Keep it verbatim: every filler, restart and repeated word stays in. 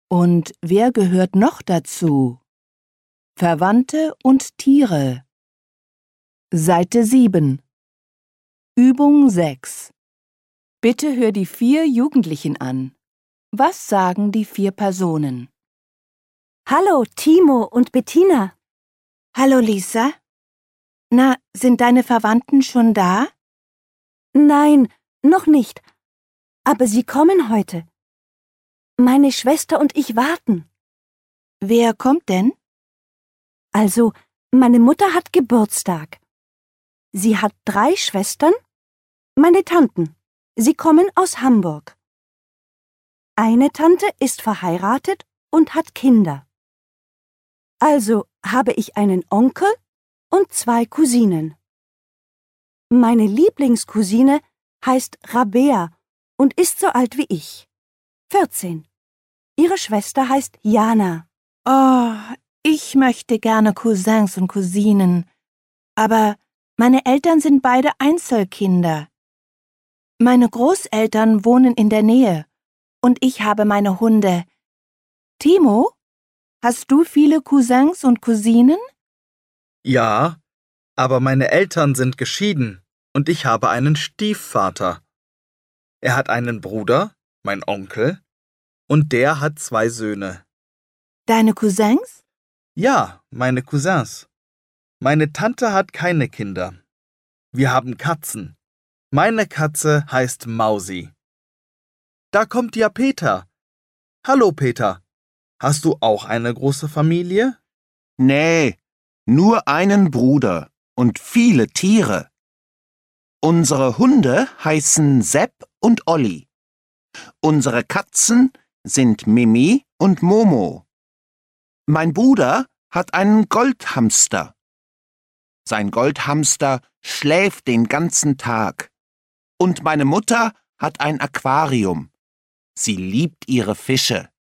Und wer gehört noch dazu? Verwandte und Tiere. Seite sieben. Übung sechs. Bitte hör die vier Jugendlichen an. Was sagen die vier Personen? Hallo, Timo und Bettina. Hallo, Lisa. Na, sind deine Verwandten schon da? Nein, noch nicht. Aber sie kommen heute. Meine Schwester und ich warten. Wer kommt denn? Also, meine Mutter hat Geburtstag. Sie hat drei Schwestern, meine Tanten. Sie kommen aus Hamburg. Eine Tante ist verheiratet und hat Kinder. Also habe ich einen Onkel und zwei Cousinen. Meine Lieblingscousine heißt Rabea und ist so alt wie ich. vierzehn. Ihre Schwester heißt Jana. Oh, ich möchte gerne Cousins und Cousinen, aber meine Eltern sind beide Einzelkinder. Meine Großeltern wohnen in der Nähe und ich habe meine Hunde. Timo, hast du viele Cousins und Cousinen? Ja, aber meine Eltern sind geschieden und ich habe einen Stiefvater. Er hat einen Bruder, mein Onkel, und der hat zwei Söhne. Deine Cousins? Ja, meine Cousins. Meine Tante hat keine Kinder. Wir haben Katzen. Meine Katze heißt Mausi. Da kommt ja Peter. Hallo Peter. Hast du auch eine große Familie? Nee, nur einen Bruder und viele Tiere. Unsere Hunde heißen Sepp und Olli. Unsere Katzen sind Mimi und Momo. Mein Bruder hat einen Goldhamster. Sein Goldhamster schläft den ganzen Tag. Und meine Mutter hat ein Aquarium. Sie liebt ihre Fische.